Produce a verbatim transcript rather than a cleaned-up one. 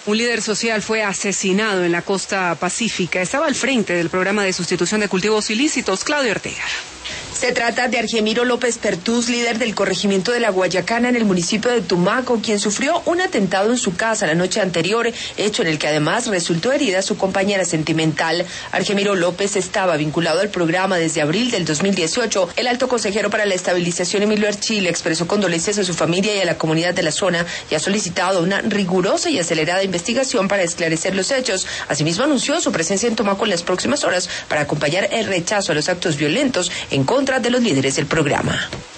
Un líder social fue asesinado en la costa pacífica. Estaba al frente del programa de sustitución de cultivos ilícitos. Claudio Ortega. Se trata de Argemiro López Pertús, líder del corregimiento de La Guayacana en el municipio de Tumaco, quien sufrió un atentado en su casa la noche anterior, hecho en el que además resultó herida su compañera sentimental. Argemiro López estaba vinculado al programa desde abril del dos mil dieciocho. El alto consejero para la estabilización, Emilio Archila, expresó condolencias a su familia y a la comunidad de la zona y ha solicitado una rigurosa y acelerada investigación para esclarecer los hechos. Asimismo, anunció su presencia en Tumaco en las próximas horas para acompañar el rechazo a los actos violentos en contra de los líderes del programa.